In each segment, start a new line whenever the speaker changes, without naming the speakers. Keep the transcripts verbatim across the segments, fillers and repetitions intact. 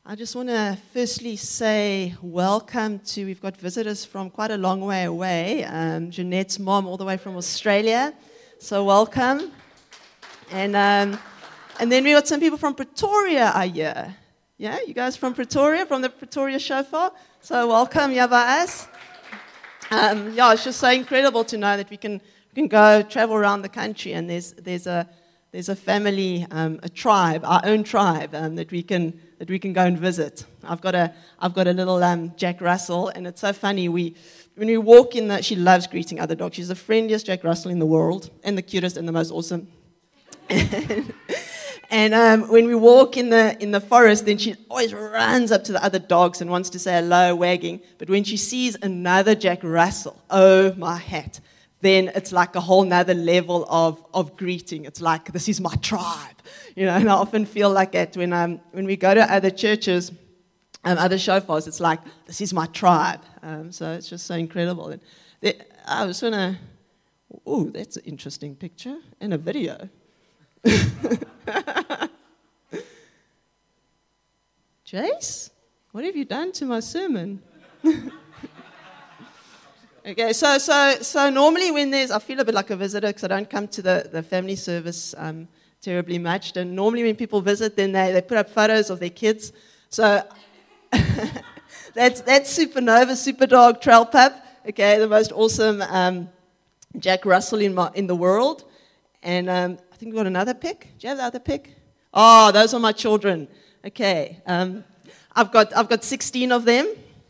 I just want to firstly say welcome to, we've got visitors from quite a long way away. Um, Jeanette's mom all the way from Australia. So welcome. And um, and then we got some people from Pretoria are here. Yeah, you guys from Pretoria, from the Pretoria Shofar. So welcome, Yava'as. Um, yeah, it's just so incredible to know that we can we can go travel around the country and there's there's a there's a family, um, a tribe, our own tribe um, that we can that we can go and visit. I've got a I've got a little um, Jack Russell, and it's so funny. We when we walk in, the, she loves greeting other dogs. She's the friendliest Jack Russell in the world, and the cutest and the most awesome. And um, when we walk in the in the forest, then she always runs up to the other dogs and wants to say hello, wagging. But when she sees another Jack Russell, oh my hat, then it's like a whole nother level of, of greeting. It's like, this is my tribe. You know, and I often feel like that when um when we go to other churches, um, other shofars, it's like, this is my tribe. Um, so it's just so incredible. And there, I was gonna, oh, that's an interesting picture and a video. Jace, what have you done to my sermon? Okay, so so so normally when there's, I feel a bit like a visitor because I don't come to the, the family service um, terribly much. And normally when people visit, then they, they put up photos of their kids. So that's that's Supernova, Superdog, Trail Pup. Okay, the most awesome um, Jack Russell in my, in the world. And um, I think we've got another pic. Do you have the other pic? Oh, those are my children. Okay, um, I've got I've got sixteen of them.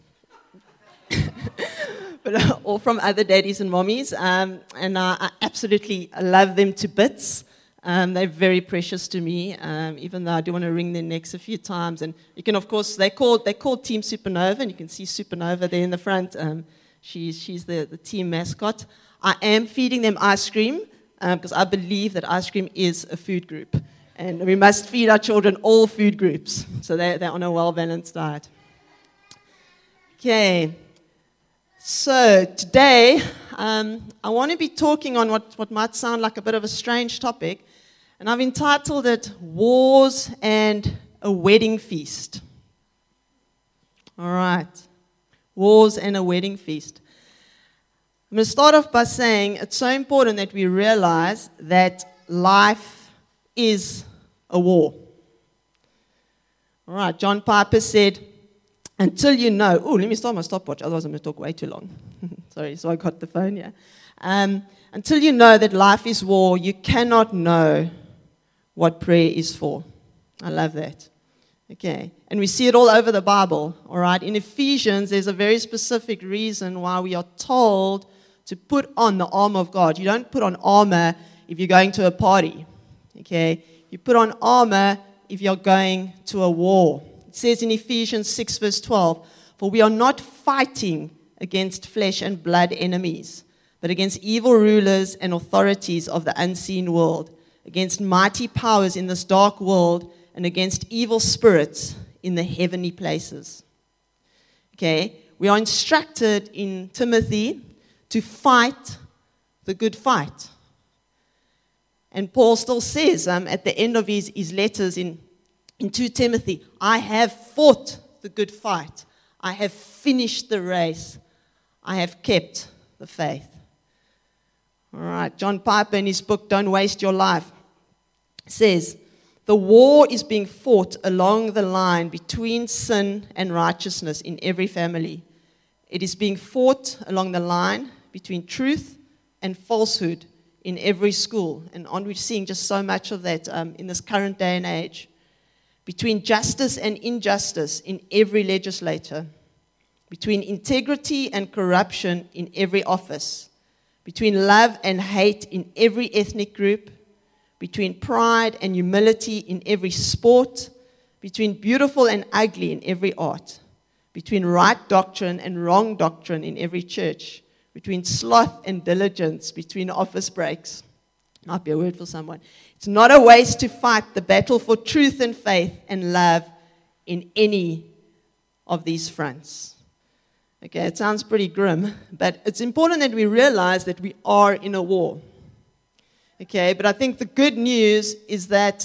But all from other daddies and mommies, um, and uh, I absolutely love them to bits. Um, they're very precious to me, um, even though I do want to wring their necks a few times. And you can, of course, they called they called Team Supernova, and you can see Supernova there in the front. Um, she's she's the, the team mascot. I am feeding them ice cream because um, I believe that ice cream is a food group, and we must feed our children all food groups, so they're, they're on a well-balanced diet. Okay. So today, um, I want to be talking on what, what might sound like a bit of a strange topic, and I've entitled it, Wars and a Wedding Feast. All right, Wars and a Wedding Feast. I'm going to start off by saying it's so important that we realize that life is a war. All right, John Piper said, until you know, oh, let me start my stopwatch, otherwise I'm going to talk way too long. Sorry, so I got the phone here. Um, until you know that life is war, you cannot know what prayer is for. I love that. Okay, and we see it all over the Bible, all right? In Ephesians, there's a very specific reason why we are told to put on the armor of God. You don't put on armor if you're going to a party, okay? You put on armor if you're going to a war. It says in Ephesians six, verse twelve, for we are not fighting against flesh and blood enemies, but against evil rulers and authorities of the unseen world, against mighty powers in this dark world, and against evil spirits in the heavenly places. Okay, we are instructed in Timothy to fight the good fight. And Paul still says um, at the end of his, his letters in In Second Timothy, I have fought the good fight. I have finished the race. I have kept the faith. All right, John Piper in his book, Don't Waste Your Life, says, the war is being fought along the line between sin and righteousness in every family. It is being fought along the line between truth and falsehood in every school. And aren't we seeing just so much of that um, in this current day and age? Between justice and injustice in every legislature, between integrity and corruption in every office, between love and hate in every ethnic group, between pride and humility in every sport, between beautiful and ugly in every art, between right doctrine and wrong doctrine in every church, between sloth and diligence, between office breaks. Might be a word for someone. It's not a waste to fight the battle for truth and faith and love in any of these fronts. Okay, it sounds pretty grim, but it's important that we realize that we are in a war. Okay, but I think the good news is that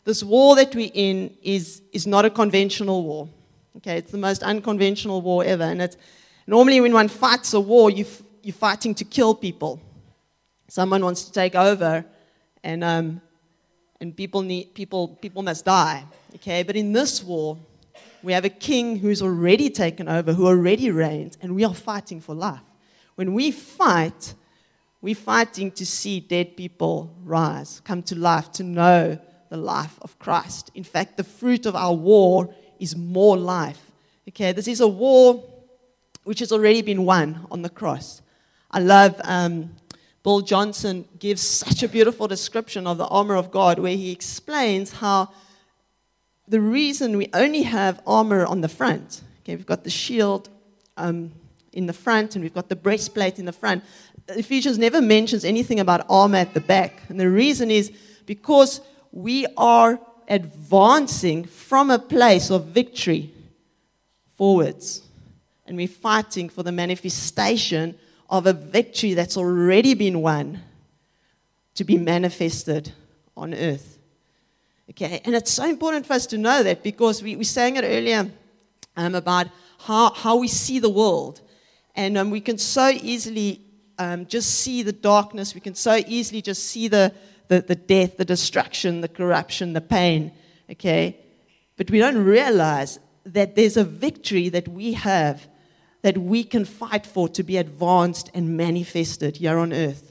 this war that we're in is, is not a conventional war. Okay, it's the most unconventional war ever. And it's normally when one fights a war, you f- you're fighting to kill people. Someone wants to take over, and um, and people need people people must die. Okay, but in this war, we have a king who's already taken over, who already reigns, and we are fighting for life. When we fight, we're fighting to see dead people rise, come to life, to know the life of Christ. In fact, the fruit of our war is more life. Okay, this is a war which has already been won on the cross. I love um, Bill Johnson gives such a beautiful description of the armor of God, where he explains how the reason we only have armor on the front, okay, we've got the shield um, in the front and we've got the breastplate in the front. Ephesians never mentions anything about armor at the back. And the reason is because we are advancing from a place of victory forwards. And we're fighting for the manifestation of a victory that's already been won to be manifested on earth. Okay, and it's so important for us to know that, because we, we sang it earlier um, about how, how we see the world. And um, we can so easily um, just see the darkness. We can so easily just see the, the, the death, the destruction, the corruption, the pain. Okay, but we don't realize that there's a victory that we have that we can fight for to be advanced and manifested here on earth.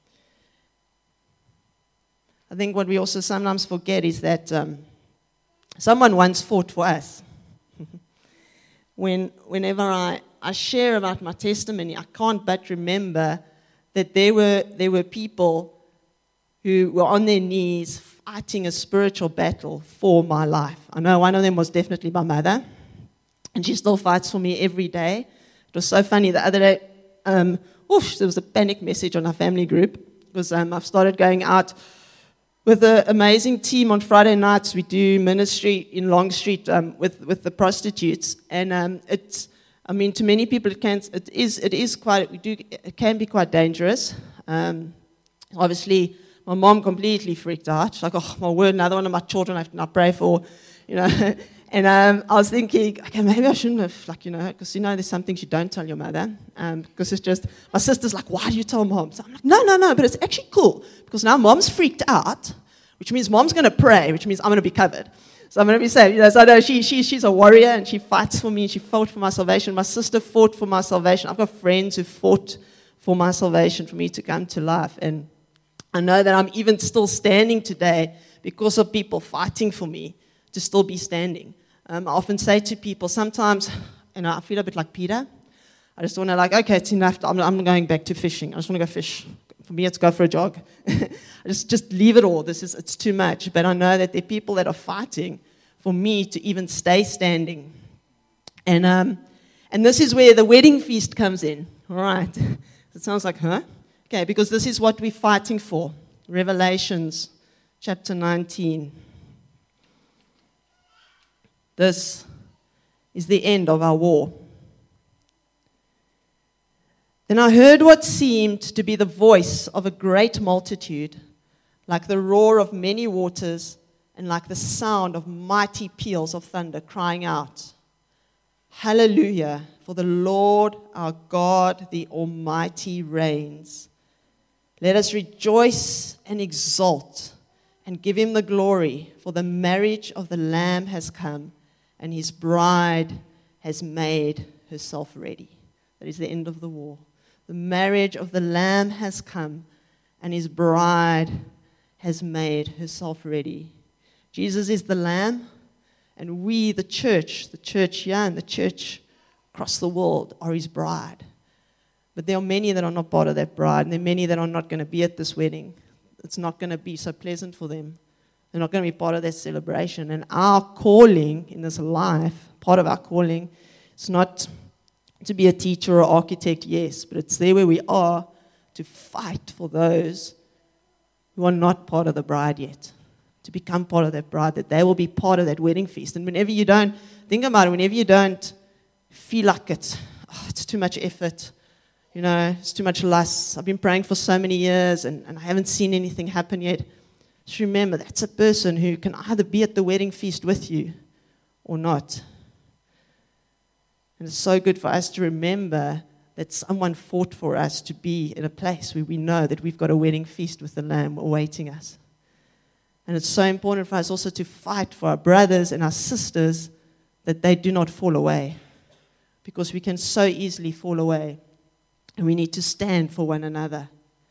I think what we also sometimes forget is that um, someone once fought for us. when, whenever I, I share about my testimony, I can't but remember that there were, there were people who were on their knees fighting a spiritual battle for my life. I know one of them was definitely my mother, and she still fights for me every day. It was so funny. The other day, um, oof, there was a panic message on our family group, because um, I've started going out with an amazing team on Friday nights. We do ministry in Long Street um, with, with the prostitutes, and um, it's, I mean, to many people, it can, it is, it is quite, we do, it can be quite dangerous. Um, obviously, my mom completely freaked out. She's like, oh, my word, another one of my children I have to now pray for, you know. And um, I was thinking, okay, maybe I shouldn't have, like, you know, because, you know, there's some things you don't tell your mother. Um, because it's just, my sister's like, why do you tell mom? So I'm like, no, no, no, but it's actually cool. Because now mom's freaked out, which means mom's going to pray, which means I'm going to be covered. So I'm going to be saved. You know, so I know she, she, she's a warrior, and she fights for me. She fought for my salvation. My sister fought for my salvation. I've got friends who fought for my salvation, for me to come to life. And I know that I'm even still standing today because of people fighting for me to still be standing. Um, I often say to people, sometimes, you know, I feel a bit like Peter. I just want to, like, okay, it's enough. I'm, I'm going back to fishing. I just want to go fish. For me, it's go for a jog. I just, just leave it all. This is, it's too much. But I know that there are people that are fighting for me to even stay standing. And um, and this is where the wedding feast comes in. All right. It sounds like, huh? Okay, because this is what we're fighting for. Revelations chapter nineteen. This is the end of our war. Then I heard what seemed to be the voice of a great multitude, like the roar of many waters, and like the sound of mighty peals of thunder, crying out, Hallelujah, for the Lord our God, the Almighty, reigns. Let us rejoice and exult and give him the glory, for the marriage of the Lamb has come, and his bride has made herself ready. That is the end of the war. The marriage of the Lamb has come, and his bride has made herself ready. Jesus is the Lamb, and we, the church, the church here and the church across the world, are his bride. But there are many that are not part of that bride, and there are many that are not going to be at this wedding. It's not going to be so pleasant for them. They're not going to be part of that celebration. And our calling in this life, part of our calling, it's not to be a teacher or architect, yes, but it's there where we are to fight for those who are not part of the bride yet, to become part of that bride, that they will be part of that wedding feast. And whenever you don't, think about it, whenever you don't feel like it's, oh, it's too much effort, you know, it's too much lust. I've been praying for so many years, and, and I haven't seen anything happen yet. Just remember, that's a person who can either be at the wedding feast with you or not. And it's so good for us to remember that someone fought for us to be in a place where we know that we've got a wedding feast with the Lamb awaiting us. And it's so important for us also to fight for our brothers and our sisters that they do not fall away, because we can so easily fall away, and we need to stand for one another.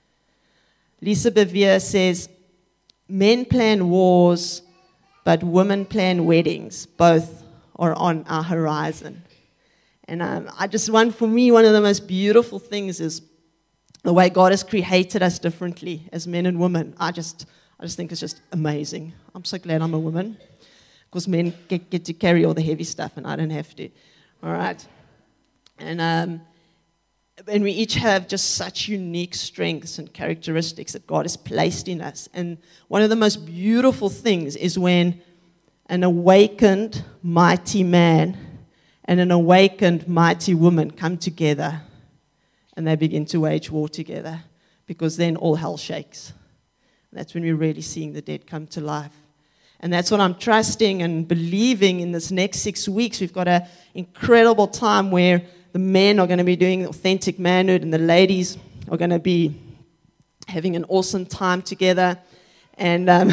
Lisa Bevere says, men plan wars, but women plan weddings. Both are on our horizon. And um, I just want, for me, one of the most beautiful things is the way God has created us differently as men and women. I just, I just think it's just amazing. I'm so glad I'm a woman, because men get, get to carry all the heavy stuff, and I don't have to. All right, and um, and we each have just such unique strengths and characteristics that God has placed in us. And one of the most beautiful things is when an awakened, mighty man and an awakened, mighty woman come together and they begin to wage war together, because then all hell shakes. And that's when we're really seeing the dead come to life. And that's what I'm trusting and believing in this next six weeks. We've got an incredible time where the men are going to be doing authentic manhood and the ladies are going to be having an awesome time together. And um,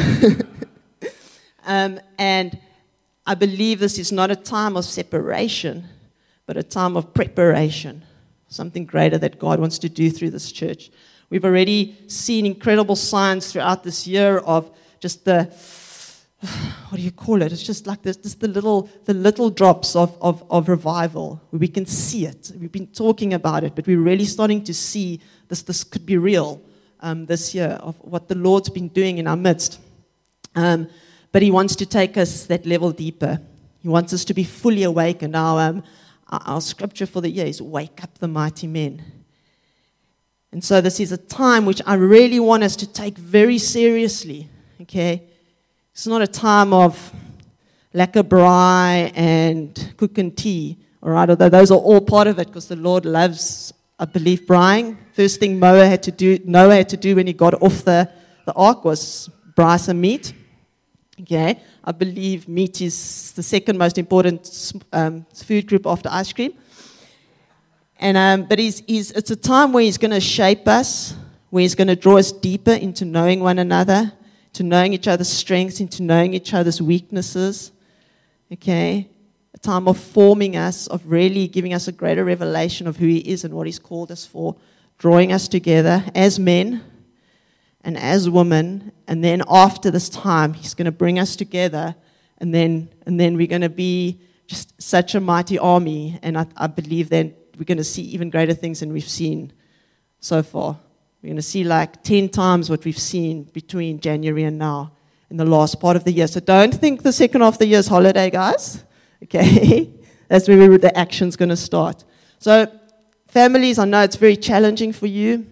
um, and I believe this is not a time of separation, but a time of preparation, something greater that God wants to do through this church. We've already seen incredible signs throughout this year of just the, what do you call it? It's just like this, just the little, the little drops of, of, of revival. We can see it. We've been talking about it, but we're really starting to see this. This could be real um, this year, of what the Lord's been doing in our midst. Um, but He wants to take us that level deeper. He wants us to be fully awakened. Our, um, our, our scripture for the year is "Wake up the mighty men." And so this is a time which I really want us to take very seriously. Okay. It's not a time of lekker braai and cook and tea, all right, although those are all part of it, because the Lord loves, I believe, braaiing. First thing Noah had to do, Noah had to do when he got off the, the ark was braai some meat. Okay, I believe meat is the second most important um, food group after ice cream. And um, but he's, he's, it's a time where He's going to shape us, where He's going to draw us deeper into knowing one another, to knowing each other's strengths, into knowing each other's weaknesses, okay? A time of forming us, of really giving us a greater revelation of who He is and what He's called us for, drawing us together as men and as women, and then after this time, He's going to bring us together, and then and then we're going to be just such a mighty army, and I, I believe then we're going to see even greater things than we've seen so far. We're going to see like ten times what we've seen between January and now in the last part of the year. So don't think the second half of the year is holiday, guys. Okay? That's where the action's going to start. So families, I know it's very challenging for you.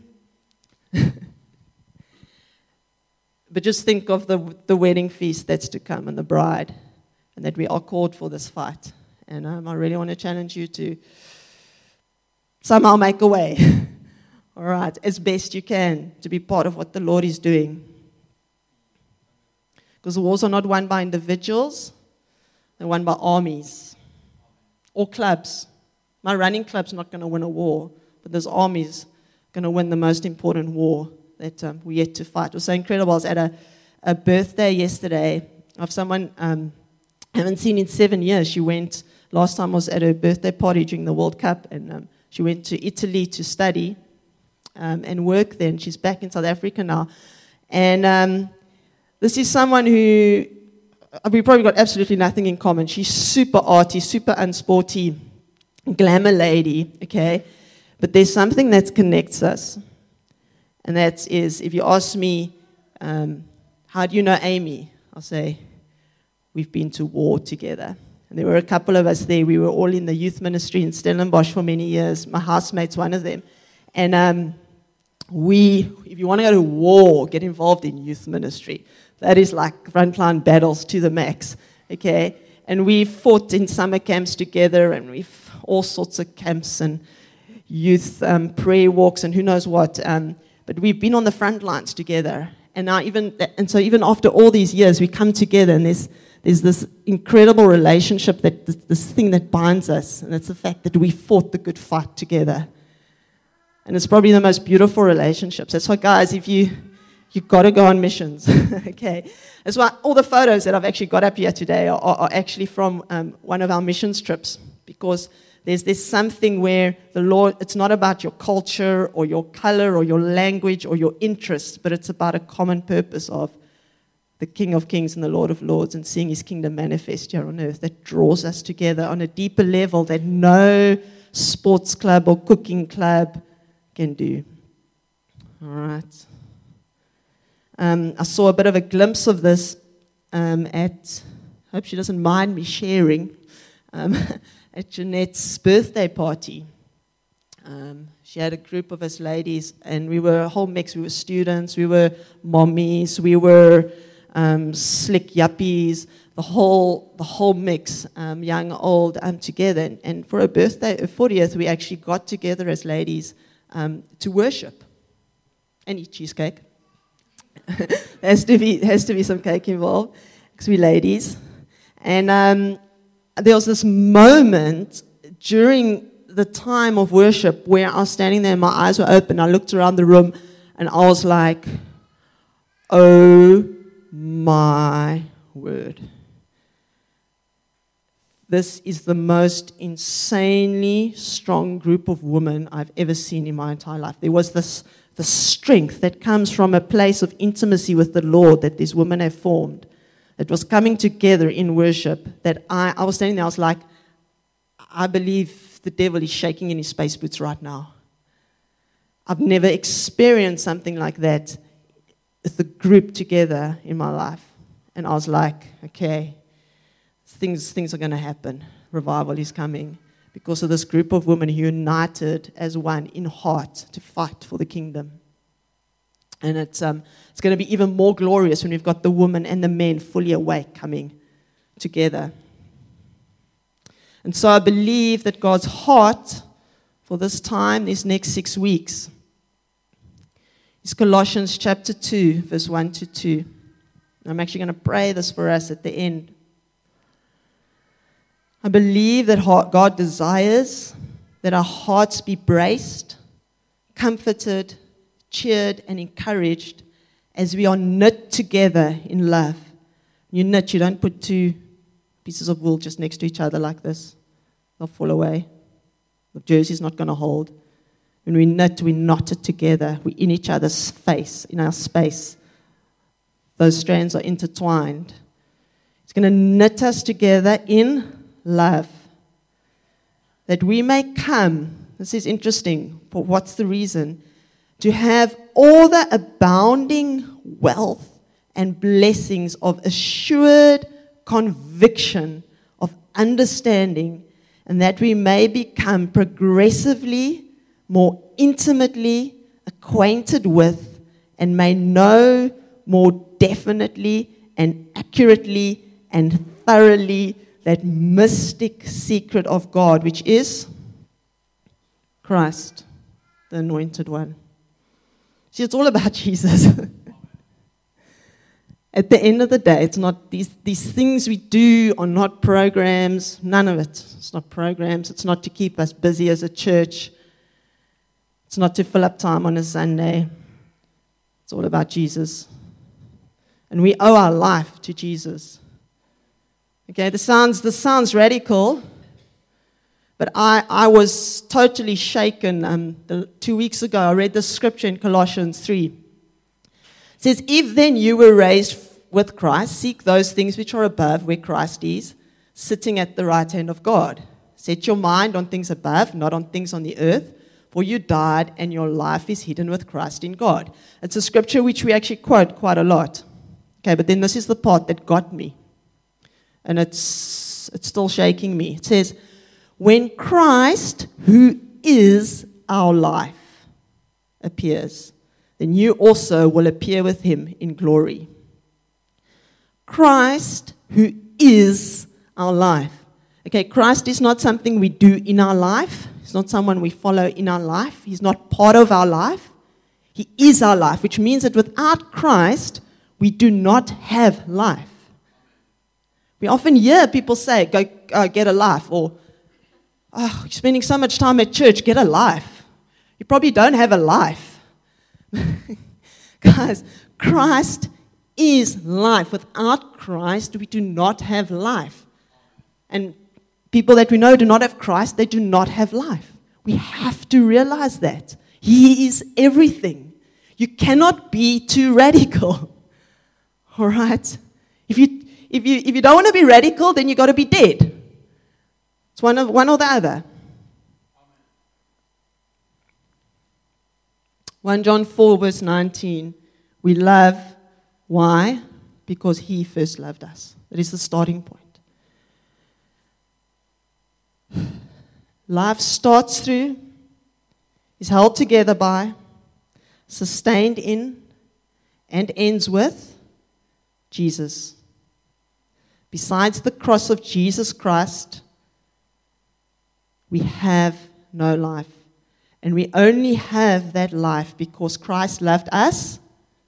But just think of the, the wedding feast that's to come and the bride, and that we are called for this fight. And um, I really want to challenge you to somehow make a way. All right, as best you can, to be part of what the Lord is doing. Because the wars are not won by individuals, they're won by armies or clubs. My running club's not going to win a war, but there's armies going to win the most important war that um, we're yet to fight. It was so incredible. I was at a, a birthday yesterday of someone um, I haven't seen in seven years. She went, last time I was at her birthday party during the World Cup, and um, she went to Italy to study Um, and work there, and she's back in South Africa now. And um, this is someone who, we probably got absolutely nothing in common. She's super arty, super unsporty, glamour lady, okay? But there's something that connects us. And that is, if you ask me, um, how do you know Amy? I'll say, we've been to war together. And there were a couple of us there. We were all in the youth ministry in Stellenbosch for many years. My housemate's one of them. And um, we, if you want to go to war, get involved in youth ministry. That is like frontline battles to the max, okay? And we fought in summer camps together, and we've all sorts of camps and youth um, prayer walks and who knows what. Um, but we've been on the front lines together. And now even and so even after all these years, we come together, and there's there's this incredible relationship, that this, this thing that binds us, and it's the fact that we fought the good fight together. And it's probably the most beautiful relationships. That's why, guys, if you you've got to go on missions, okay? That's why all the photos that I've actually got up here today are, are, are actually from um, one of our missions trips, because there's there's something where the Lord, it's not about your culture or your color or your language or your interests, but it's about a common purpose of the King of Kings and the Lord of Lords, and seeing his kingdom manifest here on earth, that draws us together on a deeper level that no sports club or cooking club can do. All right. Um, I saw a bit of a glimpse of this um, at, I hope she doesn't mind me sharing, um, at Jeanette's birthday party. Um, she had a group of us ladies, and we were a whole mix. We were students, we were mommies, we were um, slick yuppies, the whole the whole mix, um, young, old, um, together. And, and for her birthday, her fortieth, we actually got together as ladies um, to worship and eat cheesecake. there has to be has to be some cake involved, because we're ladies. And um, there was this moment during the time of worship where I was standing there and my eyes were open. I looked around the room and I was like, oh my word. This is the most insanely strong group of women I've ever seen in my entire life. There was this the strength that comes from a place of intimacy with the Lord that these women have formed. It was coming together in worship that I, I was standing there, I was like, I believe the devil is shaking in his space boots right now. I've never experienced something like that with the group together in my life. And I was like, okay, things, things are going to happen. Revival is coming. Because of this group of women united as one in heart to fight for the kingdom. And it's um, it's going to be even more glorious when we've got the women and the men fully awake coming together. And so I believe that God's heart for this time, these next six weeks, is Colossians chapter two, verse one to two. I'm actually going to pray this for us at the end. I believe that God desires that our hearts be braced, comforted, cheered, and encouraged as we are knit together in love. You knit, you don't put two pieces of wool just next to each other like this. They'll fall away. The jersey's not going to hold. When we knit, we knot it together. We're in each other's face, in our space. Those strands are intertwined. It's going to knit us together in love, that we may come, this is interesting, but what's the reason? To have all the abounding wealth and blessings of assured conviction of understanding, and that we may become progressively more intimately acquainted with, and may know more definitely and accurately and thoroughly that mystic secret of God, which is Christ, the Anointed One. See, it's all about Jesus. At the end of the day, it's not these, these things we do are not programs. None of it. It's not programs. It's not to keep us busy as a church. It's not to fill up time on a Sunday. It's all about Jesus. And we owe our life to Jesus. Okay, this sounds this sounds radical, but I, I was totally shaken. Um, the, two weeks ago, I read the scripture in Colossians three. It says, if then you were raised with Christ, seek those things which are above, where Christ is, sitting at the right hand of God. Set your mind on things above, not on things on the earth, for you died and your life is hidden with Christ in God. It's a scripture which we actually quote quite a lot. Okay, but then this is the part that got me. And it's it's still shaking me. It says, when Christ, who is our life, appears, then you also will appear with him in glory. Christ, who is our life. Okay, Christ is not something we do in our life. He's not someone we follow in our life. He's not part of our life. He is our life, which means that without Christ, we do not have life. We often hear people say, go uh, get a life, or, oh, you're spending so much time at church, get a life. You probably don't have a life. Guys, Christ is life. Without Christ, we do not have life. And people that we know do not have Christ, they do not have life. We have to realize that. He is everything. You cannot be too radical. All right? If you if you if you don't want to be radical, then you got to be dead. It's one of one or the other. First John four verse nineteen. We love. Why? Because He first loved us. That is the starting point. Life starts through, is held together by, sustained in, and ends with Jesus. Besides the cross of Jesus Christ, we have no life. And we only have that life because Christ loved us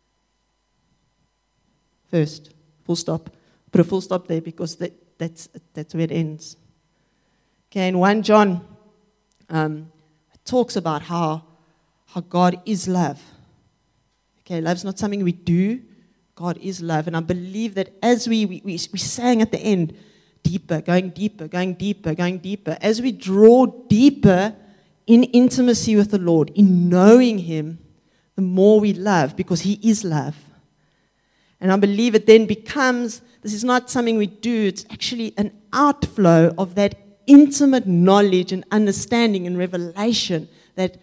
first. Full stop. Put a full stop there because that, that's, that's where it ends. Okay, in First John, um, it talks about how, how God is love. Okay, love's not something we do. God is love. And I believe that as we, we, we, we sang at the end, deeper, going deeper, going deeper, going deeper, as we draw deeper in intimacy with the Lord, in knowing Him, the more we love because He is love. And I believe it then becomes, this is not something we do, it's actually an outflow of that intimate knowledge and understanding and revelation that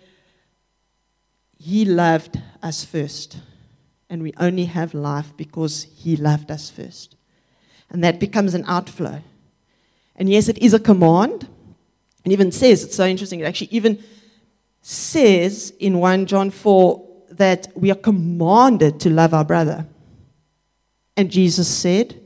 He loved us first. And we only have life because He loved us first. And that becomes an outflow. And yes, it is a command. It even says, it's so interesting, it actually even says in First John four that we are commanded to love our brother. And Jesus said,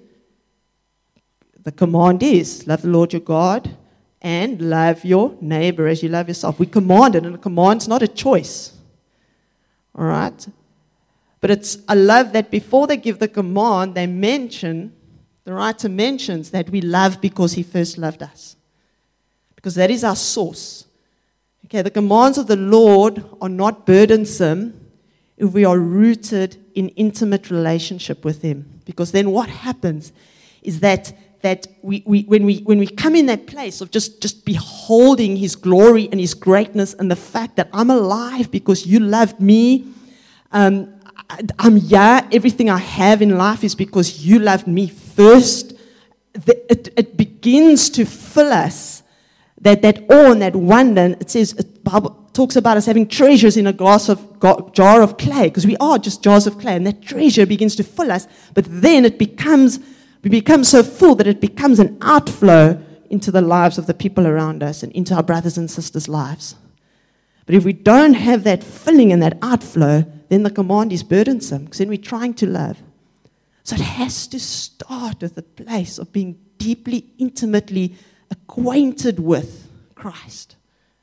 the command is, love the Lord your God and love your neighbor as you love yourself. We command it, and a command's not a choice. All right? But it's, I love that before they give the command, they mention, the writer mentions that we love because He first loved us. Because that is our source. Okay, the commands of the Lord are not burdensome if we are rooted in intimate relationship with Him. Because then what happens is that that we, we when we when we come in that place of just, just beholding His glory and His greatness and the fact that I'm alive because You loved me, um, I, I'm yeah, everything I have in life is because You loved me first. The, it, it begins to fill us, that that awe and that wonder. And it says, the Bible talks about us having treasures in a glass of jar of clay, because we are just jars of clay, and that treasure begins to fill us. But then it becomes, we become so full that it becomes an outflow into the lives of the people around us and into our brothers and sisters' lives. But if we don't have that filling and that outflow, then the command is burdensome, because then we're trying to love. So it has to start with a place of being deeply, intimately acquainted with Christ,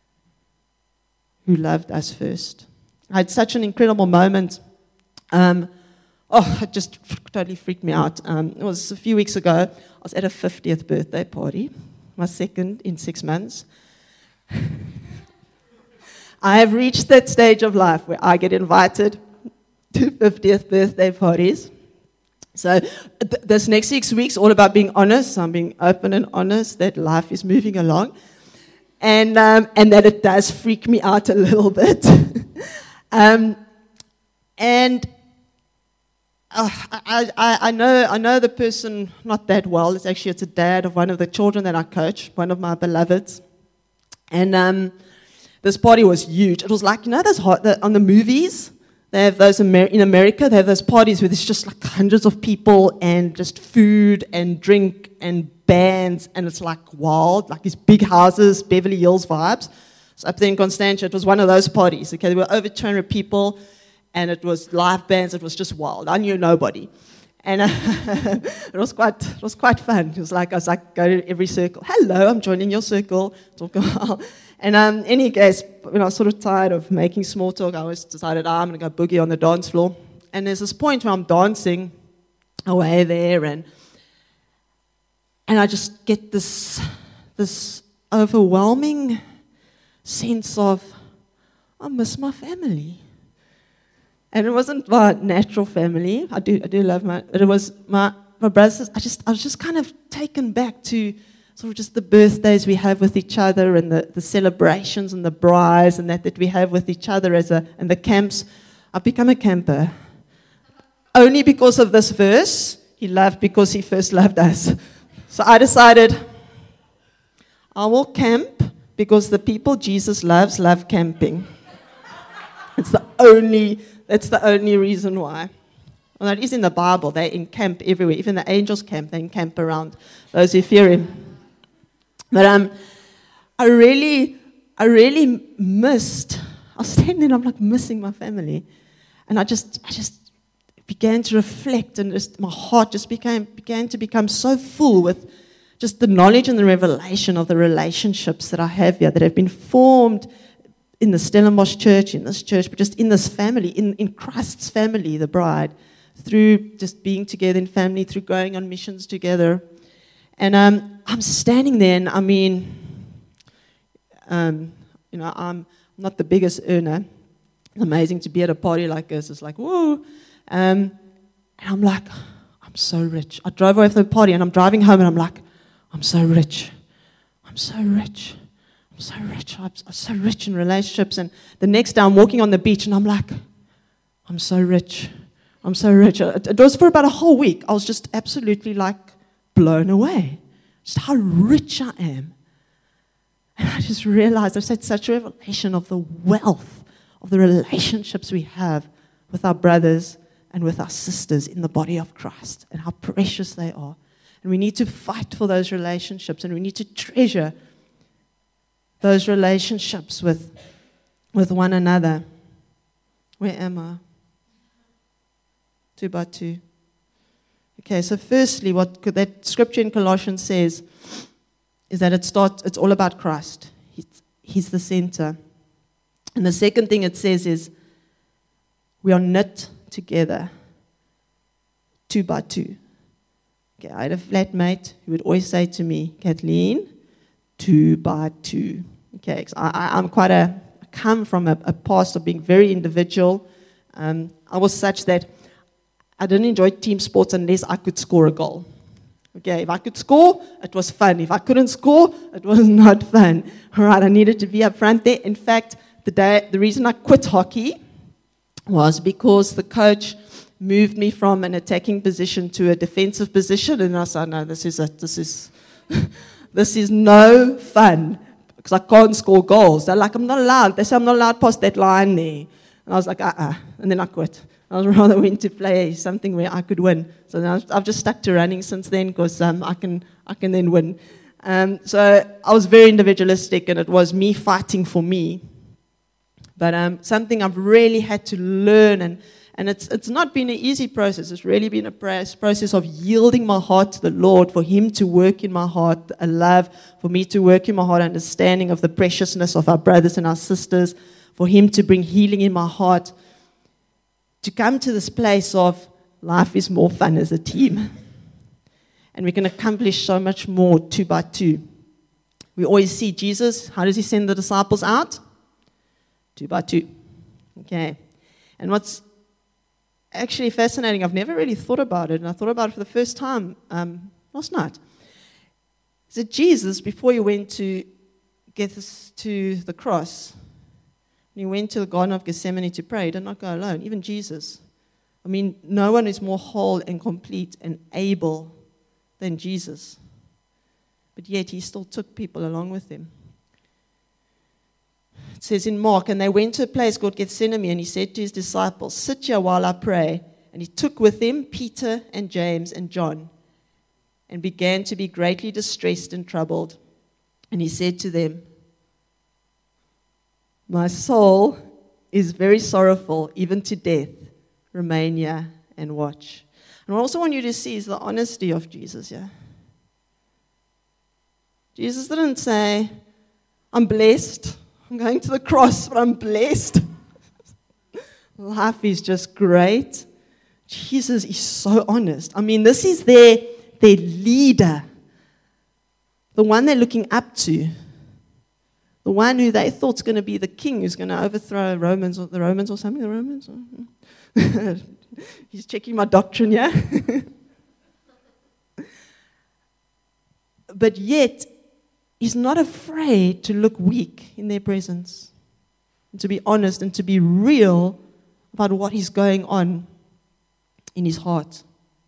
who loved us first. I had such an incredible moment. Um, oh, it just totally freaked me out. Um, it was a few weeks ago. I was at a fiftieth birthday party, my second in six months. I have reached that stage of life where I get invited to fiftieth birthday parties. So th- this next six weeks, all about being honest. I'm being open and honest that life is moving along. And um, and that it does freak me out a little bit. um, and uh, I, I, I know I know the person not that well. It's actually it's a dad of one of the children that I coach, one of my beloveds. And um, this party was huge. It was like, you know, those hot, the, on the movies, they have those Amer- in America. They have those parties where there's just like hundreds of people and just food and drink and bands, and it's like wild, like these big houses, Beverly Hills vibes. So up there in Constantia, it was one of those parties. Okay, there were over two hundred people, and it was live bands. It was just wild. I knew nobody, And uh, it was quite it was quite fun. It was like I was like go to every circle. Hello, I'm joining your circle. Talk about. And um, in any case, when I was sort of tired of making small talk, I always decided oh, I'm going to go boogie on the dance floor. And there's this point where I'm dancing away there, and and I just get this this overwhelming sense of I miss my family. And it wasn't my natural family. I do I do love my, but it was my, my brothers. I just I was just kind of taken back to sort of just the birthdays we have with each other and the, the celebrations and the brides and that that we have with each other as a and the camps. I've become a camper. Only because of this verse, he loved because he first loved us. So I decided I will camp because the people Jesus loves love camping. It's the only That's the only reason why. Well, it is in the Bible. They encamp everywhere. Even the angels camp. They encamp around those who fear him. But um, I really, I really missed. I was standing there, I'm like missing my family, and I just, I just began to reflect, and just my heart just became began to become so full with just the knowledge and the revelation of the relationships that I have here that have been formed in the Stellenbosch church, in this church, but just in this family, in, in Christ's family, the bride, through just being together in family, through going on missions together. And um, I'm standing there, and I mean, um, you know, I'm not the biggest earner. It's amazing to be at a party like this. It's like, whoa. Um, and I'm like, I'm so rich. I drove away from the party, and I'm driving home, and I'm like, I'm so rich. I'm so rich. I'm so rich. I'm so rich in relationships. And the next day I'm walking on the beach and I'm like, I'm so rich. I'm so rich. It was for about a whole week. I was just absolutely like blown away. Just how rich I am. And I just realized I've had such a revelation of the wealth of the relationships we have with our brothers and with our sisters in the body of Christ and how precious they are. And we need to fight for those relationships, and we need to treasure those relationships with, with one another. Where am I? Two by two. Okay, so firstly, what that scripture in Colossians says is that it starts, it's all about Christ. He's, he's the center. And the second thing it says is we are knit together, two by two. Okay, I had a flatmate who would always say to me, Kathleen, two by two. Okay, so I, I, I'm quite a, I come from a, a past of being very individual. Um, I was such that I didn't enjoy team sports unless I could score a goal. Okay, if I could score, it was fun. If I couldn't score, it was not fun. All right, I needed to be up front there. In fact, the day, the reason I quit hockey was because the coach moved me from an attacking position to a defensive position, and I said, no, this is a, this is... This is no fun because I can't score goals. They're like, I'm not allowed. They say I'm not allowed past that line there. And I was like, uh-uh. And then I quit. I was rather went to play something where I could win. So then I've just stuck to running since then because um, I can I can then win. Um, so I was very individualistic, and it was me fighting for me. But um, something I've really had to learn, and And it's it's not been an easy process. It's really been a process of yielding my heart to the Lord, for him to work in my heart, a love, for me to work in my heart, understanding of the preciousness of our brothers and our sisters, for him to bring healing in my heart, to come to this place of life is more fun as a team. And we can accomplish so much more two by two. We always see Jesus, how does he send the disciples out? Two by two. Okay. And what's actually fascinating, I've never really thought about it, and I thought about it for the first time um, last night. Is that Jesus, before he went to get us to the cross, and he went to the Garden of Gethsemane to pray, he did not go alone, even Jesus. I mean, no one is more whole and complete and able than Jesus. But yet he still took people along with him. It says in Mark, and they went to a place called Gethsemane, and he said to his disciples, sit here while I pray. And he took with him Peter and James and John, and began to be greatly distressed and troubled. And he said to them, my soul is very sorrowful, even to death. Remain here and watch. And what I also want you to see is the honesty of Jesus here. Jesus didn't say, I'm blessed. I'm going to the cross, but I'm blessed. Life is just great. Jesus is so honest. I mean, this is their, their leader. The one they're looking up to. The one who they thought's going to be the king who's going to overthrow Romans or the Romans or something. The Romans? He's checking my doctrine, yeah? But yet, he's not afraid to look weak in their presence. And to be honest and to be real about what is going on in his heart.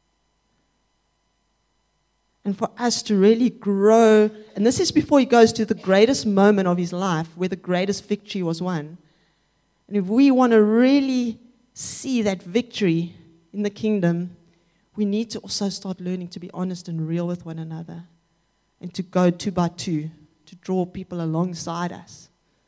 And for us to really grow, and this is before he goes to the greatest moment of his life, where the greatest victory was won. And if we want to really see that victory in the kingdom, we need to also start learning to be honest and real with one another. And to go two by two, to draw people alongside us.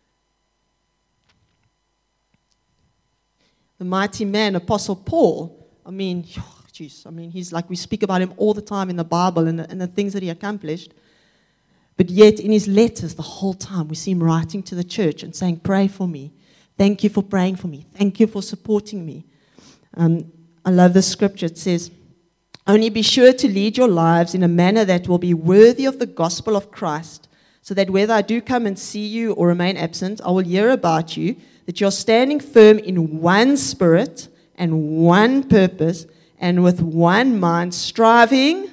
The mighty man, Apostle Paul, I mean, jeez, I mean, he's like, we speak about him all the time in the Bible and the, and the things that he accomplished. But yet, in his letters, the whole time, we see him writing to the church and saying, pray for me. Thank you for praying for me. Thank you for supporting me. Um, I love this scripture. It says, only be sure to lead your lives in a manner that will be worthy of the gospel of Christ, so that whether I do come and see you or remain absent, I will hear about you, that you're standing firm in one spirit and one purpose, and with one mind, striving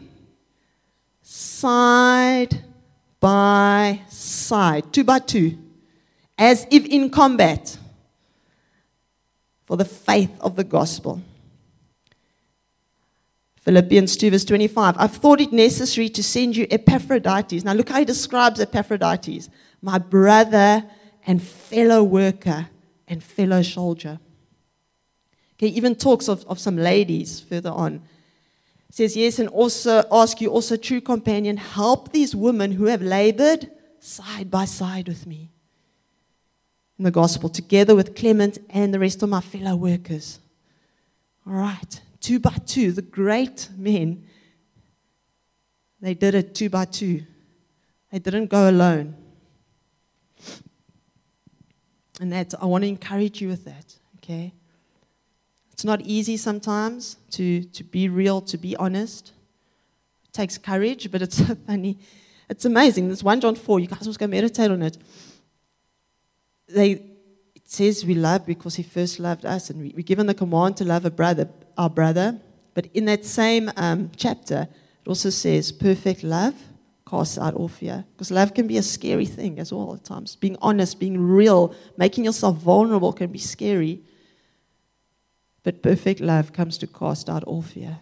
side by side, two by two, as if in combat, for the faith of the gospel. Philippians two verse twenty-five, I've thought it necessary to send you Epaphroditus. Now look how he describes Epaphroditus, my brother and fellow worker and fellow soldier. He even talks of, of some ladies further on. It says, yes, and also ask you also, true companion, help these women who have labored side by side with me in the gospel, together with Clement and the rest of my fellow workers. All right, two by two, the great men, they did it two by two. They didn't go alone. And that, I want to encourage you with that, okay? It's not easy sometimes to, to be real, to be honest. It takes courage, but it's so funny. It's amazing. There's First John four. You guys must go meditate on it. They, it says we love because he first loved us, and we, we're given the command to love a brother, our brother. But in that same um, chapter, it also says perfect love casts out all fear. Because love can be a scary thing as well at times. Being honest, being real, making yourself vulnerable can be scary. But perfect love comes to cast out all fear.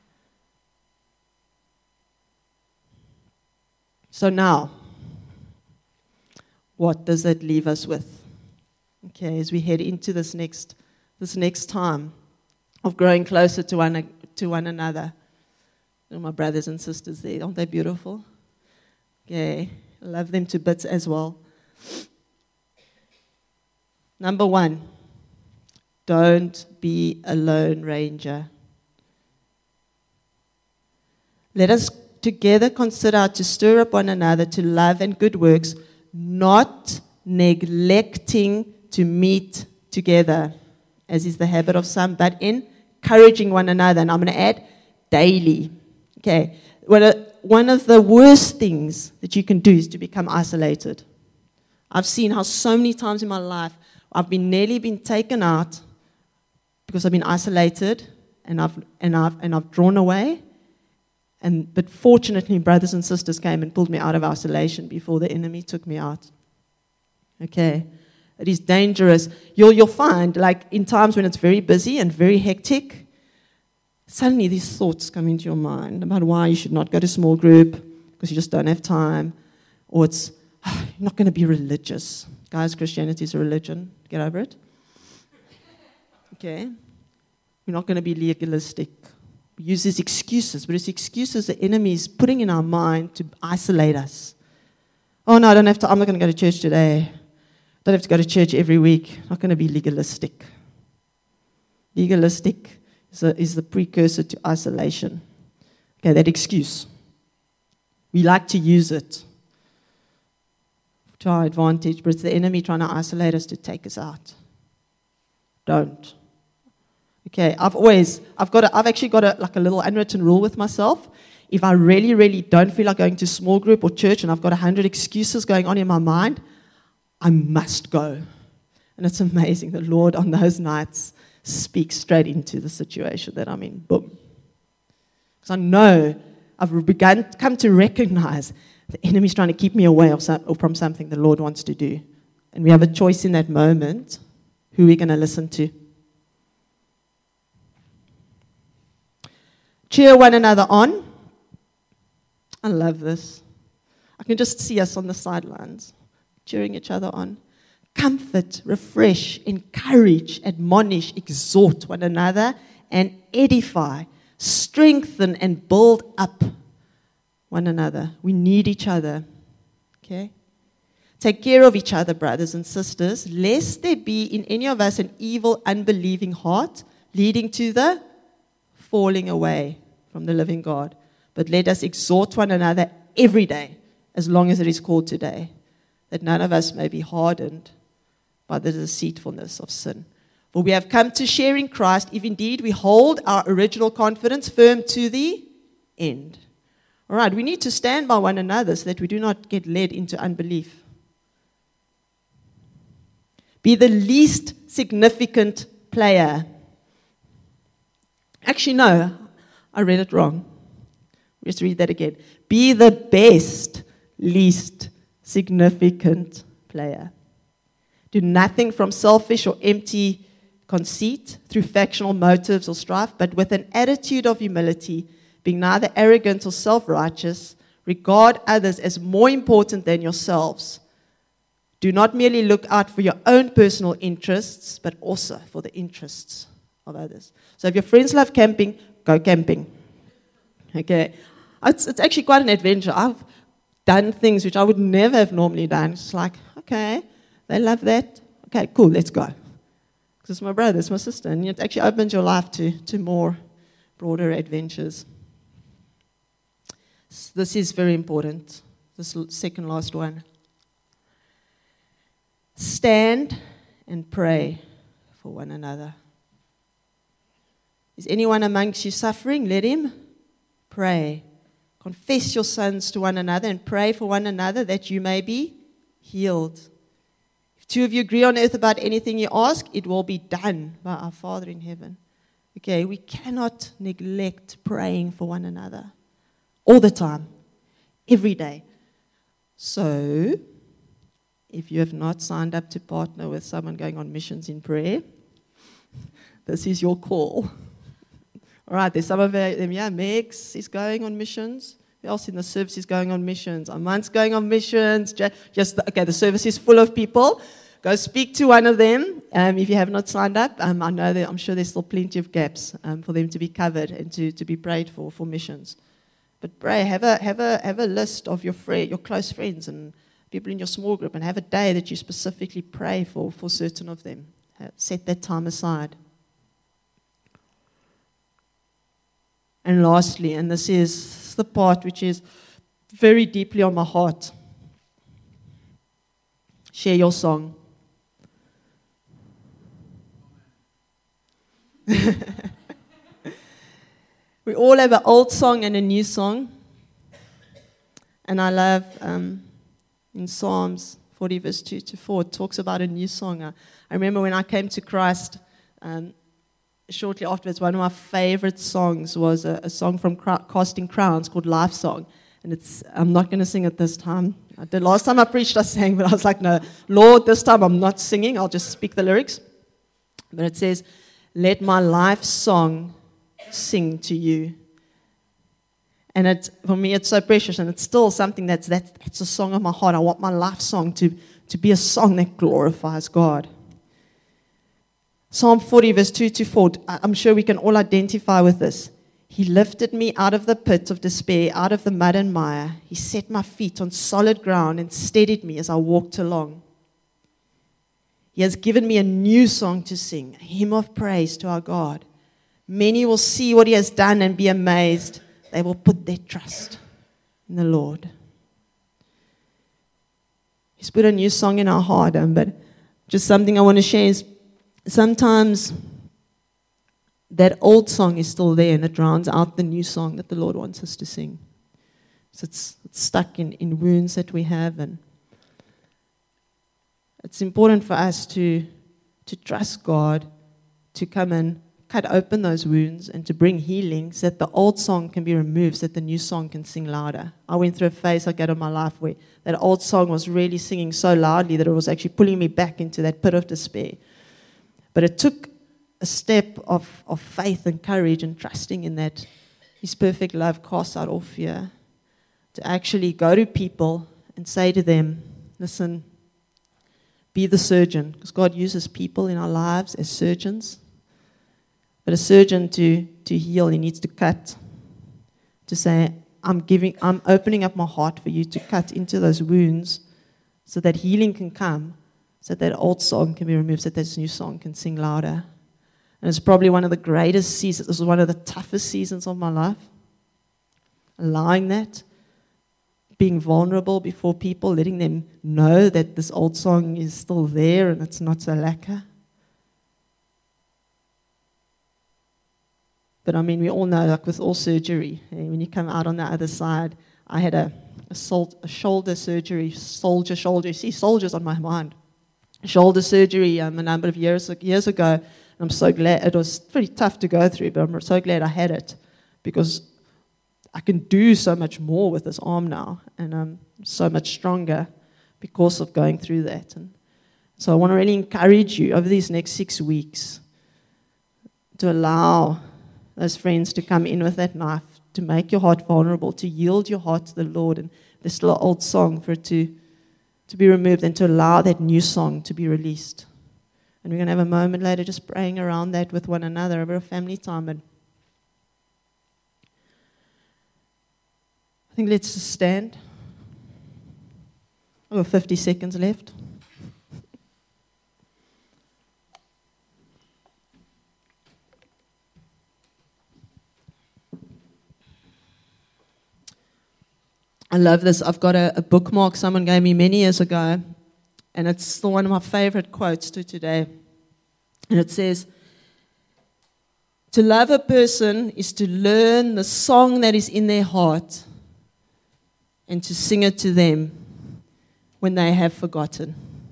So now, what does that leave us with? Okay, as we head into this next, this next time of growing closer to one, to one another. Oh, my brothers and sisters there, aren't they beautiful? Okay, I love them to bits as well. Number one. Don't be a lone ranger. Let us together consider to stir up one another to love and good works, not neglecting to meet together, as is the habit of some, but encouraging one another. And I'm going to add daily. Okay. One of the worst things that you can do is to become isolated. I've seen how so many times in my life I've been nearly been taken out because I've been isolated and I've and I've and I've drawn away. And but fortunately, brothers and sisters came and pulled me out of isolation before the enemy took me out. Okay, it is dangerous. You'll you'll find, like in times when it's very busy and very hectic, suddenly these thoughts come into your mind about why you should not go to small group because you just don't have time, or it's oh, you're not going to be religious, guys. Christianity is a religion. Get over it. Okay, we're not going to be legalistic. We use these excuses, but it's excuses the enemy is putting in our mind to isolate us. Oh no, I don't have to. I'm not going to go to church today. I don't have to go to church every week. I'm not going to be legalistic. Legalistic is, a, is the precursor to isolation. Okay, that excuse. We like to use it to our advantage, but it's the enemy trying to isolate us to take us out. Don't. Okay, I've always, I've got, a, I've actually got a, like a little unwritten rule with myself. If I really, really don't feel like going to small group or church and I've got a hundred excuses going on in my mind, I must go. And it's amazing. The Lord on those nights speaks straight into the situation that I'm in. Boom. Because I know I've begun come to recognize the enemy's trying to keep me away of some, or from something the Lord wants to do. And we have a choice in that moment who we're going to listen to. Cheer one another on. I love this. I can just see us on the sidelines, cheering each other on. Comfort, refresh, encourage, admonish, exhort one another, and edify, strengthen, and build up one another. We need each other. Okay? Take care of each other, brothers and sisters, lest there be in any of us an evil, unbelieving heart, leading to the falling away from the living God. But let us exhort one another every day, as long as it is called today, that none of us may be hardened by the deceitfulness of sin. For we have come to share in Christ, if indeed we hold our original confidence firm to the end. All right, we need to stand by one another so that we do not get led into unbelief. Be the least significant player. Actually, no, I read it wrong. Let's read that again. Be the best, least significant player. Do nothing from selfish or empty conceit, through factional motives or strife, but with an attitude of humility, being neither arrogant or self-righteous, regard others as more important than yourselves. Do not merely look out for your own personal interests, but also for the interests of others. So if your friends love camping, go camping. Okay? It's, it's actually quite an adventure. I've done things which I would never have normally done. It's like, okay, they love that. Okay, cool, let's go. Because it's my brother, it's my sister. And it actually opens your life to, to more broader adventures. So this is very important. This second last one. Stand and pray for one another. Is anyone amongst you suffering? Let him pray. Confess your sins to one another and pray for one another that you may be healed. If two of you agree on earth about anything you ask, it will be done by our Father in heaven. Okay, we cannot neglect praying for one another all the time, every day. So, if you have not signed up to partner with someone going on missions in prayer, this is your call. All right, there's some of them, yeah, Megs is going on missions. Who else in the service is going on missions? Aman's going on missions. Just, okay, the service is full of people. Go speak to one of them. Um, if you have not signed up, um, I know that I'm sure there's still plenty of gaps um, for them to be covered and to, to be prayed for, for missions. But pray, have a, have a, have a list of your friend, your close friends and people in your small group, and have a day that you specifically pray for, for certain of them. Uh, set that time aside. And lastly, and this is the part which is very deeply on my heart, share your song. We all have an old song and a new song. And I love, um, in Psalms forty, verse two to four, it talks about a new song. I, I remember when I came to Christ, um, shortly afterwards, one of my favorite songs was a, a song from Casting Crowns called Life Song. And it's I'm not going to sing it this time. The last time I preached, I sang, but I was like, no, Lord, this time I'm not singing. I'll just speak the lyrics. But it says, let my life song sing to you. And it, for me, it's so precious, and it's still something that's, that's, that's a song of my heart. I want my life song to, to be a song that glorifies God. Psalm forty, verse two to four, I'm sure we can all identify with this. He lifted me out of the pit of despair, out of the mud and mire. He set my feet on solid ground and steadied me as I walked along. He has given me a new song to sing, a hymn of praise to our God. Many will see what he has done and be amazed. They will put their trust in the Lord. He's put a new song in our heart, um, but just something I want to share is sometimes that old song is still there and it drowns out the new song that the Lord wants us to sing. So it's, it's stuck in, in wounds that we have, and it's important for us to, to trust God to come and cut open those wounds and to bring healing so that the old song can be removed, so that the new song can sing louder. I went through a phase like that in my life where that old song was really singing so loudly that it was actually pulling me back into that pit of despair. But it took a step of, of faith and courage and trusting in that His perfect love casts out all fear, to actually go to people and say to them, listen, be the surgeon, because God uses people in our lives as surgeons. But a surgeon to, to heal, he needs to cut, to say, I'm giving, I'm opening up my heart for you to cut into those wounds so that healing can come, so that that old song can be removed, so that this new song can sing louder. And it's probably one of the greatest seasons. This was one of the toughest seasons of my life. Allowing that, being vulnerable before people, letting them know that this old song is still there and it's not so lacquer. But I mean, we all know, like with all surgery, when you come out on the other side, I had a, a, sol- a shoulder surgery, soldier shoulder. You see soldiers on my mind. Shoulder surgery um, a number of years years ago. I'm so glad. It was pretty tough to go through, but I'm so glad I had it because I can do so much more with this arm now, and I'm so much stronger because of going through that. And so I want to really encourage you over these next six weeks to allow those friends to come in with that knife, to make your heart vulnerable, to yield your heart to the Lord, and this little old song for it to, to be removed, and to allow that new song to be released. And we're going to have a moment later just praying around that with one another over a family time. And I think let's just stand. We've got fifty seconds left. I love this. I've got a, a bookmark someone gave me many years ago, and it's still one of my favorite quotes to today. And it says, to love a person is to learn the song that is in their heart and to sing it to them when they have forgotten.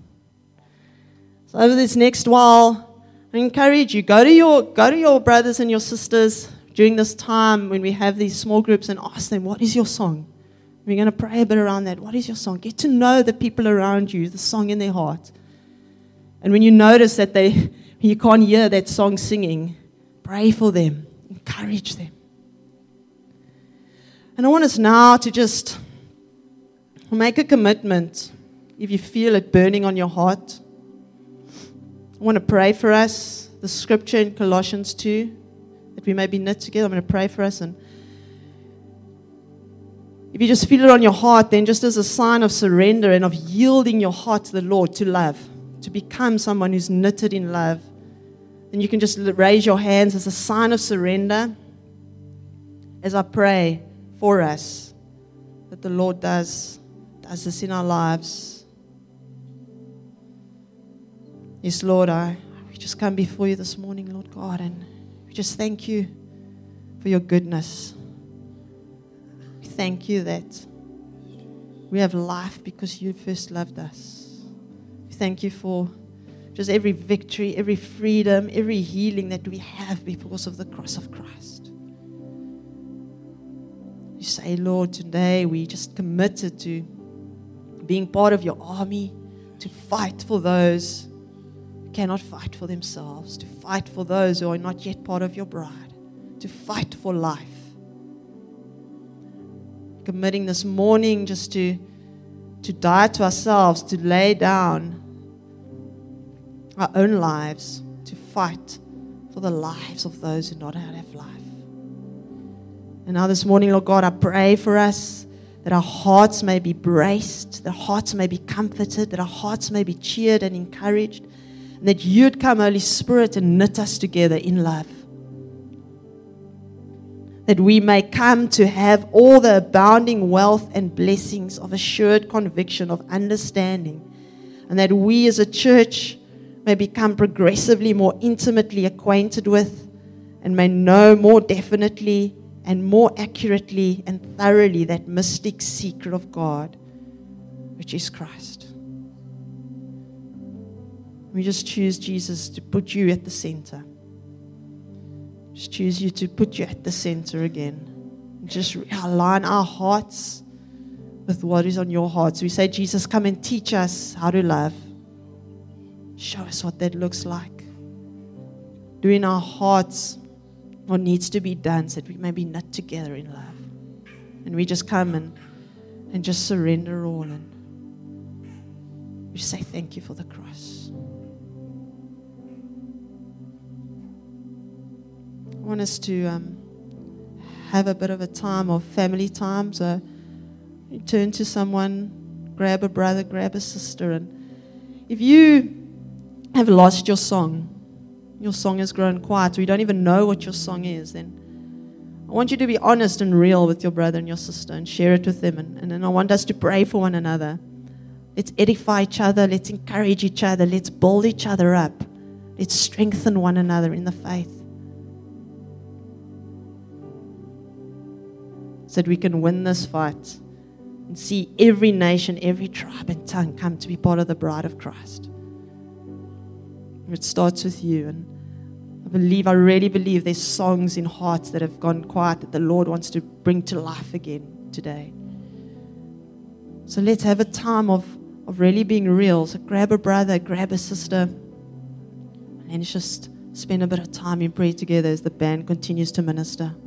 So over this next while, I encourage you, go to your, go to your brothers and your sisters during this time when we have these small groups and ask them, what is your song? We're going to pray a bit around that. What is your song? Get to know the people around you, the song in their heart. And when you notice that they, you can't hear that song singing, pray for them. Encourage them. And I want us now to just make a commitment if you feel it burning on your heart. I want to pray for us. The scripture in Colossians two, that we may be knit together. I'm going to pray for us, and if you just feel it on your heart, then just as a sign of surrender and of yielding your heart to the Lord, to love, to become someone who's knitted in love, then you can just raise your hands as a sign of surrender as I pray for us that the Lord does, does this in our lives. Yes, Lord, I we just come before you this morning, Lord God, and we just thank you for your goodness. Thank you that we have life because you first loved us. Thank you for just every victory, every freedom, every healing that we have because of the cross of Christ. You say, Lord, today we just committed to being part of your army, to fight for those who cannot fight for themselves, to fight for those who are not yet part of your bride, to fight for life. Committing this morning just to, to die to ourselves, to lay down our own lives, to fight for the lives of those who do not have life. And now this morning, Lord God, I pray for us that our hearts may be braced, that our hearts may be comforted, that our hearts may be cheered and encouraged, and that you'd come, Holy Spirit, and knit us together in love. that we may come to have all the abounding wealth and blessings of assured conviction of understanding, and that we as a church may become progressively more intimately acquainted with and may know more definitely and more accurately and thoroughly that mystic secret of God, which is Christ. We just choose, Jesus, to put you at the center. Just choose you to put you at the center again. Just align our hearts with what is on your hearts. We say, Jesus, come and teach us how to love. Show us what that looks like. Do in our hearts what needs to be done so that we may be knit together in love. And we just come and, and just surrender all. And we say thank you for the cross. I want us to um, have a bit of a time of family time. So you turn to someone, grab a brother, grab a sister. And if you have lost your song, your song has grown quiet, or you don't even know what your song is, then I want you to be honest and real with your brother and your sister and share it with them. And, and then I want us to pray for one another. Let's edify each other. Let's encourage each other. Let's build each other up. Let's strengthen one another in the faith, so that we can win this fight and see every nation, every tribe and tongue come to be part of the bride of Christ. It starts with you. And I believe, I really believe there's songs in hearts that have gone quiet that the Lord wants to bring to life again today. So let's have a time of, of really being real. So grab a brother, grab a sister, and let's just spend a bit of time in prayer together as the band continues to minister.